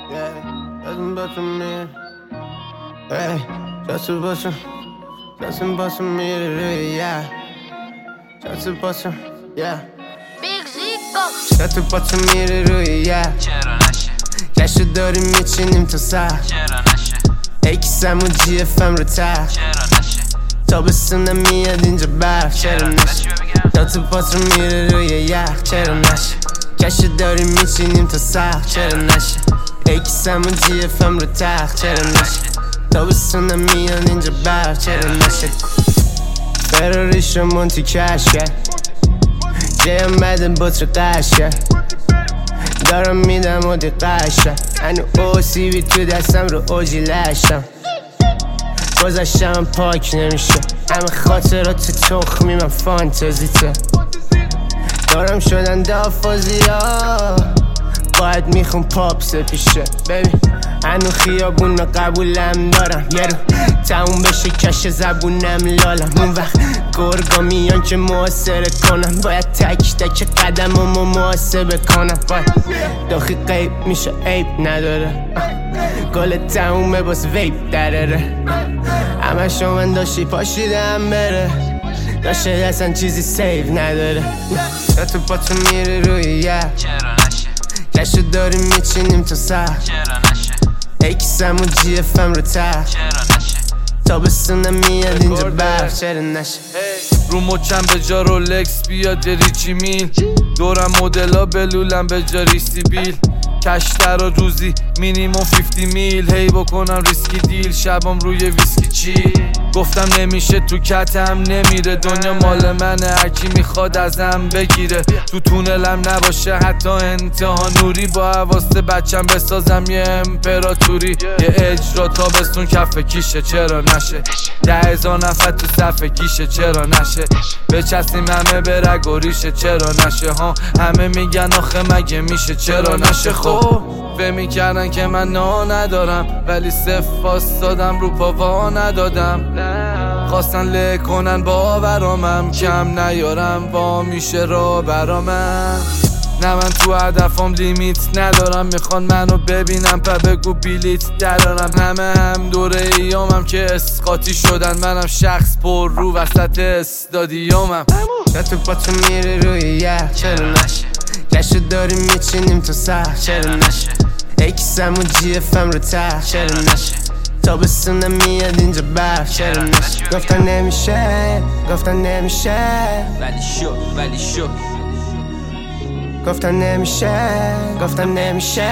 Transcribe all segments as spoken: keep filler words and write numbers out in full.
Yeah, nothing but to me. Hey, just a bust nothing but to me today, yeah. Just a bust yeah. Big Zico. Just a bust me today, yeah. چرا نشه جشو داریم میچینیم تا سر چرا نشه ای کسمون جی اف ام رو تر چرا نشه تابستون میاد اینجا برف چرا نشه دوتا پاس رو میره روی یخ چرا نشه جشو داریم میچینیم تا سر چرا نشه ای کسمون جی اف ام رو تر چرا نشه تابستون میاد اینجا برف چرا نشه فراریش رو منتی کش کرد جایم بده بطر قش کرد دارم میدم و دقشم هنو او سی بی تو دستم رو اوجی لشم گذشتم پاک نمیشه همه خاطرات تخمی من فانتزیته دارم شدن دافازی ها باید میخون پاپ سپیشه ببین هنو خیابون رو قبولم دارم یه رو تموم بشه کش زبونم لالم اون وقت گرگا میان که محاصره کنم باید تک تک قدم رو محاسبه کنم باید داخل قیب میشه عیب نداره گل تمومه باز ویب دراره همه شما داشتی پاشیدم بره داشته اصلا چیزی سیو نداره تو پاتو میره روی یه چرا نشه جشو داریم میچینیم تا سر چرا نشه ای کسمون جی اف ام رو تر چرا نشه تابستونم میاد اینجا برف چرا نشه رو مچم به جا رولکس بیاد ریچی میل دورم مدلا بلولم به جا ریسی بیل کشتر و روزی مینیموم پنجاه میل هی بکنم ریسکی دیل شبام روی ویسکی چی گفتم نمیشه تو کتم نمیره دنیا مال منه هرکی میخواد ازم بگیره تو تونلم نباشه حتی انتها نوری با حواسته بچم بسازم یه امپراتوری یه اجرا تابستون کف کیشه چرا نشه ده هزار نفر تو صف گیشه چرا نشه بچستیم همه به رگ و ریشه چرا نشه ها همه میگن آخه مگه میشه چرا نشه خب به میکردن که من نا ندارم ولی صف دادم رو پا وا ندادم خواستن له کنن باورامم کم نیارم وا میشه را برامم نه من تو هدفم لیمیت ندارم میخوان منو ببینم پا بگو بیلیت درارم همه هم دوره ایامم که اسقاطی شدن منم شخص پر رو وسط استادیومم تو پاتو میره روی یه چرا نشه جشو داریم میچینیم تا سر چرا نشه ای کسمون جی اف ام رو تر چرا نشه تابستونم میاد اینجا برف چرا نشه گفتن نمیشه گفتن نمیشه ولی شو ولی شو گفتن نمیشه گفتن نمیشه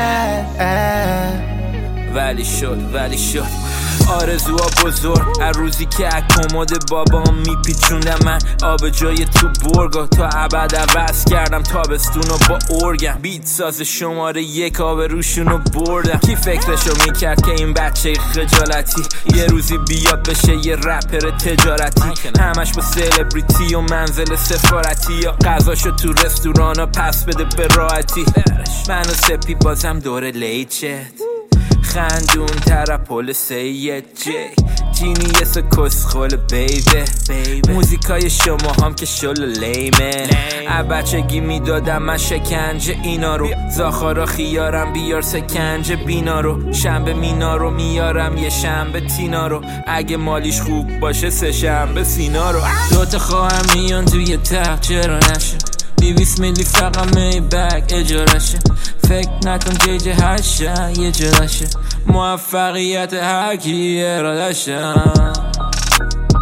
ولی شد ولی شد آرزوها بزرگ هر روزی که اکماد بابام میپیچوندم من آب جای تو برگا تا ابد عوض کردم تابستونو با ارگم بیت ساز شماره یک آب روشونو بردم کی فکرشو میکرد که این بچه خجالتی یه روزی بیاد بشه یه رپر تجارتی همش با سلبریتی و منزل سفارتی یا غذاشو تو رستورانا پس بده به راحتی منو سپی بازم دور لیچت خندون تر پل سید جی جینیس کسخول بیبه موزیکای شما هم که شل لیمه بچگی میدادم من شکنجه اینا رو زاخارا خیارم بیار سکنجه بینا رو شنبه مینا رو میارم یه شنبه تینا رو اگه مالیش خوب باشه سه شنبه سینا رو دوتا خواهم میان توی تخت چرا نشه بیویس میلی فقط می بگ اجارشه فکر نکن جیجه هشه یه جلشه موفقیت هرکی ارادشه